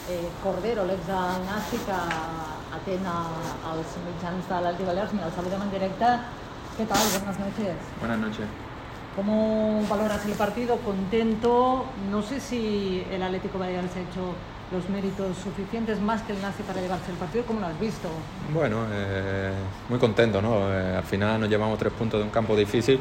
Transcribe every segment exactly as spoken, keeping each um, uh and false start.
eh, Cordero, l'ex del Nàstic, que atén a, als mitjans de l'Alti Balears. Mira, el saludem en directe. ¿Qué tal? Buenas noches. Buenas noches. ¿Cómo valoras el partido? ¿Contento? No sé si el Atlético Baleares ha hecho los méritos suficientes más que el Nàstic para llevarse el partido. ¿Cómo lo has visto? Bueno, eh, muy contento, ¿no? Eh, al final nos llevamos tres puntos de un campo difícil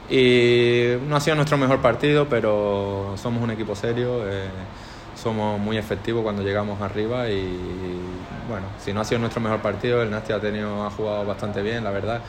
y no ha sido nuestro mejor partido, pero somos un equipo serio, eh, somos muy efectivos cuando llegamos arriba y, bueno, si no ha sido nuestro mejor partido, el Nàstic ha, tenido, ha jugado bastante bien, la verdad,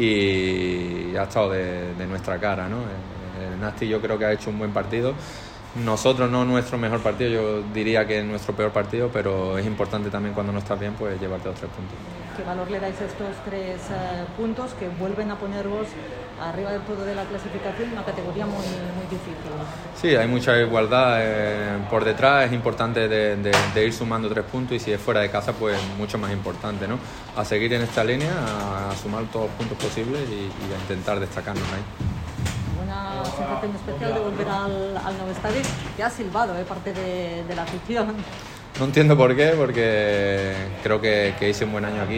y ha estado de, de nuestra cara, ¿no? El Nàstic yo creo que ha hecho un buen partido. Nosotros no nuestro mejor partido, yo diría que es nuestro peor partido, pero es importante también cuando no estás bien, pues llevarte los tres puntos. ¿Qué valor le dais a estos tres uh, puntos que vuelven a poneros arriba del todo de la clasificación, una categoría muy, muy difícil? Sí, hay mucha igualdad eh, por detrás, es importante de, de, de ir sumando tres puntos y si es fuera de casa, pues mucho más importante, ¿no? A seguir en esta línea, a, a sumar todos los puntos posibles y, y a intentar destacarnos ahí. Una sensación especial de volver al, al nuevo estadio, que ha silbado eh, parte de, de la afición. No entiendo por qué, porque creo que, que hice un buen año aquí,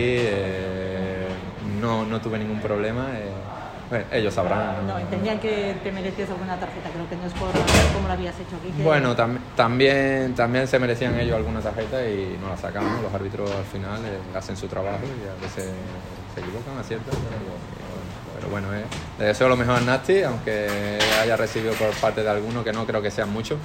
eh, no, no tuve ningún problema, eh, pues ellos sabrán. No, entendían que te merecías alguna tarjeta, creo que no es por cómo lo habías hecho aquí. Que... Bueno, tam, también, también se merecían ellos alguna tarjeta y no la sacamos, los árbitros al final eh, hacen su trabajo y a veces se equivocan, aciertan, pero... Pero bueno, eh, le deseo lo mejor al Nàstic, aunque haya recibido por parte de algunos, que no creo que sean muchos.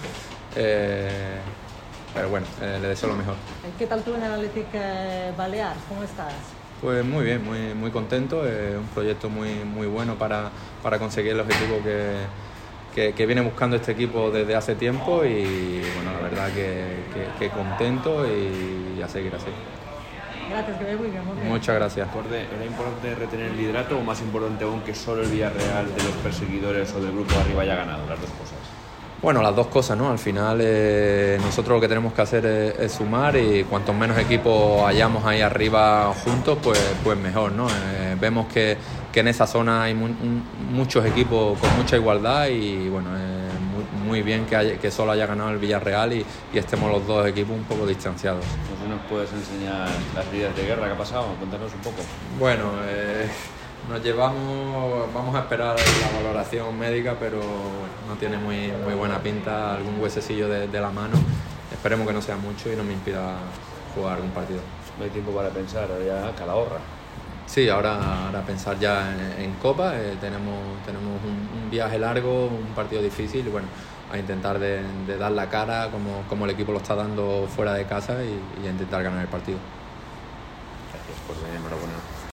Eh, pero bueno, eh, le deseo lo mejor. ¿Qué tal tú en el Athletic Balears? ¿Cómo estás? Pues muy bien, muy, muy contento. Es eh, un proyecto muy, muy bueno para, para conseguir el objetivo que, que, que viene buscando este equipo desde hace tiempo y bueno, la verdad que, que, que contento y a seguir así. Gracias, que vaya muy bien, muy bien. Muchas gracias. ¿Era importante retener el liderato o más importante aún que solo el Villarreal de los perseguidores o del grupo de arriba haya ganado? Las dos cosas. Bueno, las dos cosas, ¿no? Al final eh, nosotros lo que tenemos que hacer es, es sumar y cuantos menos equipos hayamos ahí arriba juntos, pues, pues mejor, ¿no? Eh, vemos que, que en esa zona hay mu un, muchos equipos con mucha igualdad y bueno, eh, muy, muy bien que, haya, que solo haya ganado el Villarreal y, y estemos los dos equipos un poco distanciados. No sé, ¿nos puedes enseñar las heridas de guerra que ha pasado? Cuéntanos un poco. Bueno, eh, nos llevamos, vamos a esperar la valoración médica, pero no tiene muy, muy buena pinta, algún huesecillo de, de la mano. Esperemos que no sea mucho y no me impida jugar un partido. No hay tiempo para pensar, ya Calahorra. Sí, ahora, ahora pensar ya en, en Copa, eh, tenemos, tenemos un, un viaje largo, un partido difícil y bueno, a intentar de, de dar la cara como, como el equipo lo está dando fuera de casa y, y a intentar ganar el partido. Gracias por venir, enhorabuena.